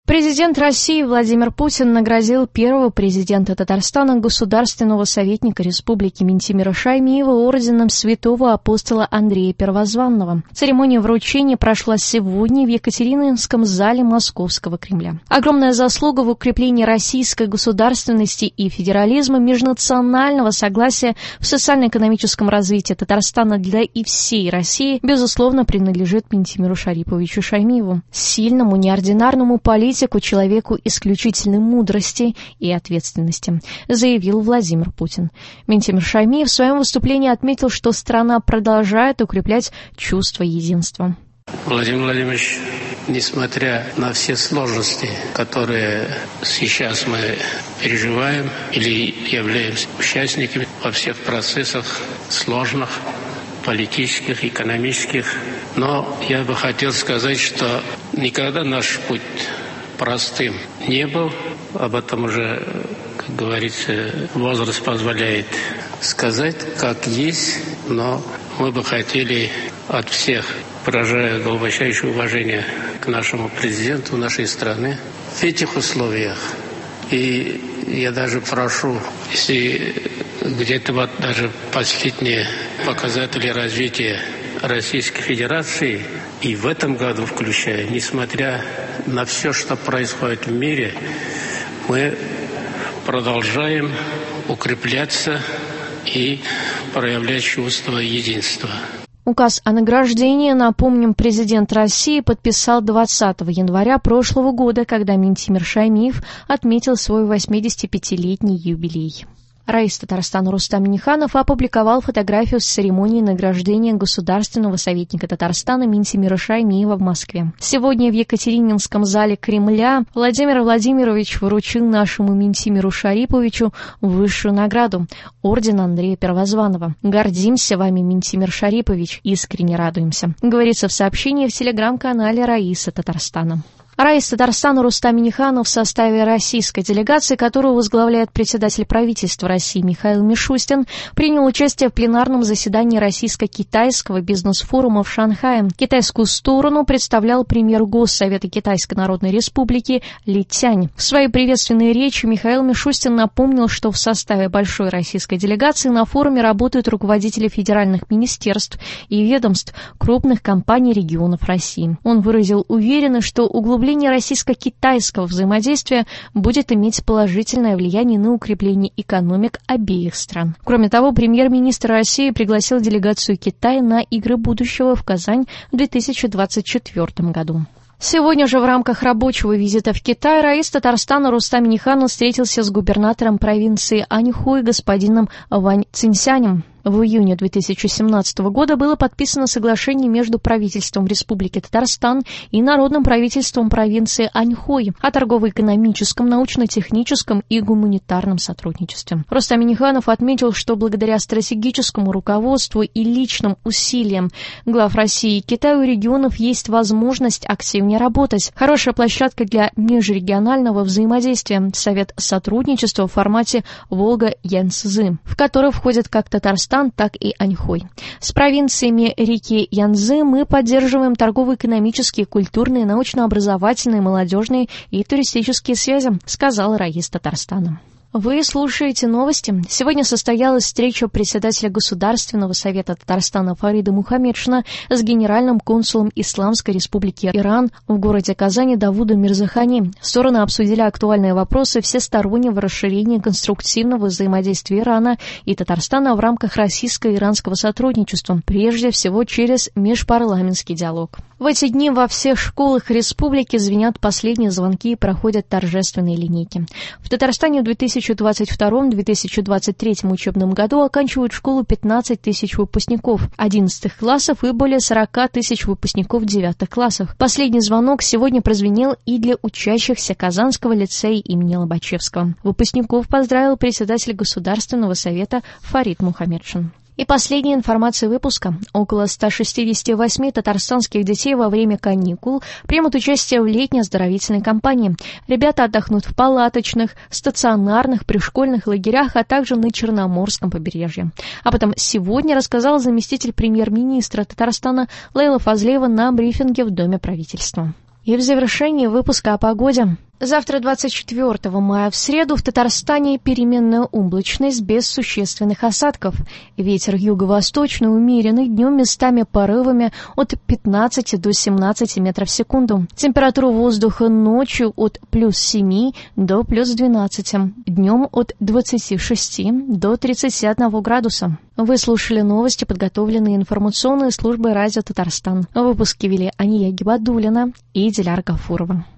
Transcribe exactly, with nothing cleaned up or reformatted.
Президент России Владимир Путин наградил первого президента Татарстана, государственного советника Республики Минтимира Шаймиева, орденом святого апостола Андрея Первозванного. Церемония вручения прошла сегодня в Екатерининском зале Московского Кремля. Огромная заслуга в укреплении российской государственности и федерализма, межнационального согласия в социально-экономическом развитии Татарстана для и всей России, безусловно, принадлежит Минтимиру Шариповичу Шаймиеву, сильному, неординарному политику, человеку исключительной мудрости и ответственности, заявил Владимир Путин. Минтимир Шаймиев в своем выступлении отметил, что страна продолжает укреплять чувство единства. Владимир Владимирович, несмотря на все сложности, которые сейчас мы переживаем или являемся участниками во всех процессах сложных, политических, экономических, но я бы хотел сказать, что никогда наш путь простым не был. Об этом уже, как говорится, возраст позволяет сказать, как есть. Но мы бы хотели от всех, выражая глубочайшее уважение к нашему президенту нашей страны, в этих условиях. И я даже прошу, если где-то вот даже последние показатели развития Российской Федерации, и в этом году включая, несмотря на все, что происходит в мире, мы продолжаем укрепляться и проявлять чувство единства. Указ о награждении, напомним, президент России подписал двадцатого января прошлого года, когда Минтимир Шаймиев отметил свой восьмидесятипятилетний юбилей. Раис Татарстана Рустам Минниханов опубликовал фотографию с церемонии награждения государственного советника Татарстана Минтимира Шаймиева в Москве. Сегодня в Екатерининском зале Кремля Владимир Владимирович вручил нашему Минтимиру Шариповичу высшую награду – орден Андрея Первозванного. «Гордимся вами, Минтимир Шарипович, искренне радуемся», говорится в сообщении в телеграм-канале Раиса Татарстана. Раис Татарстана Рустам Минниханов в составе российской делегации, которую возглавляет председатель правительства России Михаил Мишустин, принял участие в пленарном заседании российско-китайского бизнес-форума в Шанхае. Китайскую сторону представлял премьер Госсовета Китайской Народной Республики Ли Цянь. В своей приветственной речи Михаил Мишустин напомнил, что в составе большой российской делегации на форуме работают руководители федеральных министерств и ведомств крупных компаний регионов России. Он выразил уверенность, что углубление российско-китайского взаимодействия будет иметь положительное влияние на укрепление экономик обеих стран. Кроме того, премьер-министр России пригласил делегацию Китая на Игры будущего в Казань в две тысячи двадцать четвёртом году. Сегодня же в рамках рабочего визита в Китай Раис Татарстана Рустам Минниханов встретился с губернатором провинции Аньхой господином Вань Цинсянем. В июне две тысячи семнадцатого года было подписано соглашение между правительством Республики Татарстан и народным правительством провинции Аньхой о торгово-экономическом, научно-техническом и гуманитарном сотрудничестве. Рустам Минниханов отметил, что благодаря стратегическому руководству и личным усилиям глав России и Китая у регионов есть возможность активнее работать. Хорошая площадка для межрегионального взаимодействия – Совет сотрудничества в формате Волга-Янцзы, в который входят как Татарстан, так и Аньхой. С провинциями реки Янцзы мы поддерживаем торгово-экономические, культурные, научно-образовательные, молодежные и туристические связи, сказал Раис Татарстана. Вы слушаете новости. Сегодня состоялась встреча председателя Государственного совета Татарстана Фарида Мухаммедшина с генеральным консулом Исламской республики Иран в городе Казани Давудом Мирзахани. Стороны обсудили актуальные вопросы всестороннего расширения конструктивного взаимодействия Ирана и Татарстана в рамках российско-иранского сотрудничества, прежде всего через межпарламентский диалог. В эти дни во всех школах республики звенят последние звонки и проходят торжественные линейки. В Татарстане в две тысячи двадцать втором — две тысячи двадцать третьем учебном году оканчивают школу пятнадцать тысяч выпускников одиннадцатых классов и более сорок тысяч выпускников девятых классов. Последний звонок сегодня прозвенел и для учащихся Казанского лицея имени Лобачевского. Выпускников поздравил председатель Государственного совета Фарид Мухаммедшин. И последняя информация выпуска. Около ста шестидесяти восьми татарстанских детей во время каникул примут участие в летней оздоровительной кампании. Ребята отдохнут в палаточных, стационарных, пришкольных лагерях, а также на Черноморском побережье. Об этом сегодня рассказал заместитель премьер-министра Татарстана Лейла Фазлиева на брифинге в Доме правительства. И в завершении выпуска о погоде. Завтра, двадцать четвёртого мая, в среду, в Татарстане переменная облачность без существенных осадков. Ветер юго-восточный умеренный, днем местами порывами от пятнадцати до семнадцати метров в секунду. Температура воздуха ночью от плюс семи до плюс двенадцати, днем от двадцати шести до тридцати одного градуса. Вы слушали новости, подготовленные информационной службой радио Татарстан. В выпуске вели Ания Гибадуллина и Диляра Гафурова.